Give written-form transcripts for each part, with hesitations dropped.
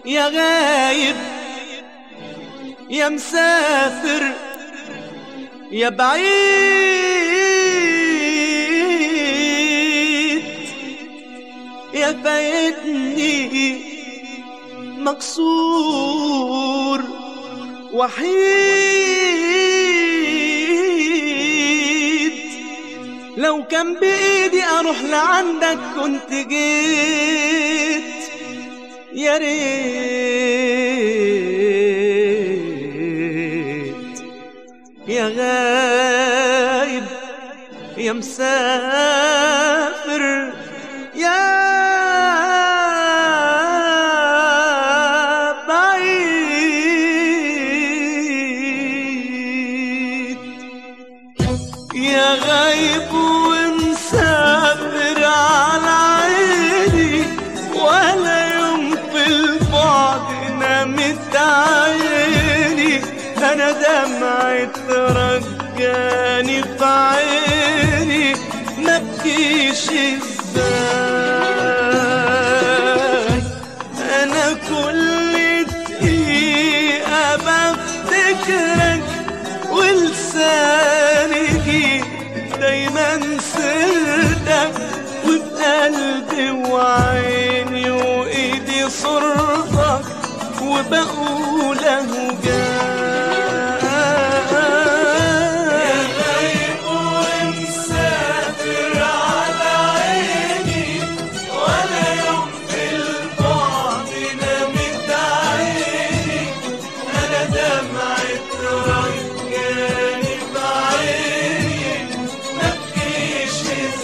يا غايب يا مسافر يا بعيد، يا فايتني مكسور وحيد. لو كان بإيدي أروح لعندك كنت جيت، يا ريت. يا غايب يا مسافر يا بعيد، يا غايب ومسافر على عيني، ولا يوم في البعد نامت عيني. أنا دمعة رجاني في عيني، مبكيش ازاي. أنا كل دقيقة بفتكرك ولساني دايما سيرتك، وبقلبي وعيني وإيدي صورتك، وبقول أهو جاي. يا غايب ومسافر على عيني، ولا يوم في البعد نامت عيني. أنا دمعة رجاني بعيني، مبكيش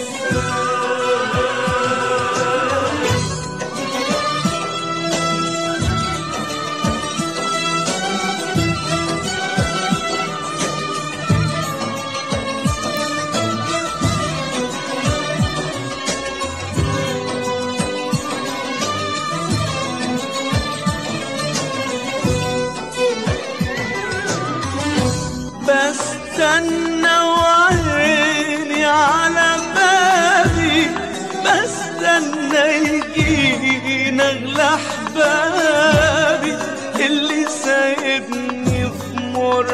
بستنى وعيني على بابي، بستنى يجينا أغلى أحبابي، اللي سايبني في مر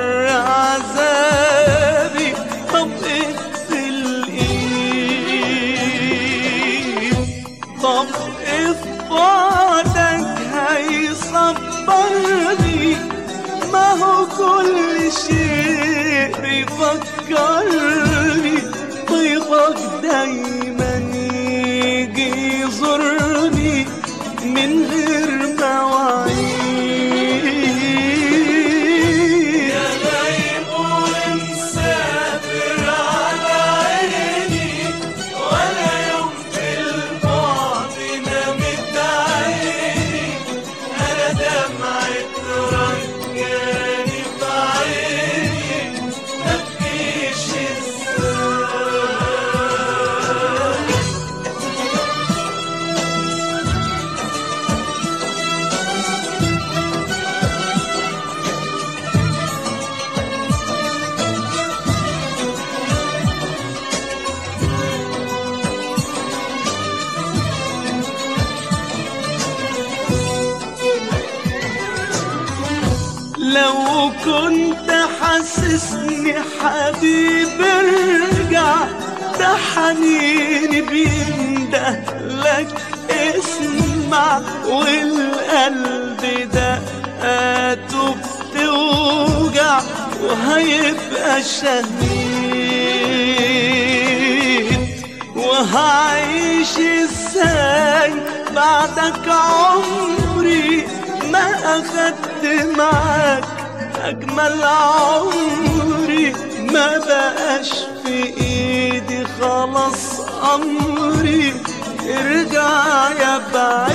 عذابي. طب في الإيد، طب في بعدك هيصبرني، ما هو كل شيء بيفكرني. طيبك دايما يجي يزورني من غير مواعيد. يا غايب ومسافر على عيني، ولا يوم في البعد نامت عيني. أنا دمعة رجاني بعيني، مبكيش لو كنت حاسسني حبيب ارجع، ده حنيني بينده لك اسمع، والقلب دقاته بتوجع، وهيبقى شهيد. وهعيش ازاي بعدك عمري، ما أخدت معاك أجمل عمري. ما بقاش في إيدي خلاص أمري، ارجع يا بعيد.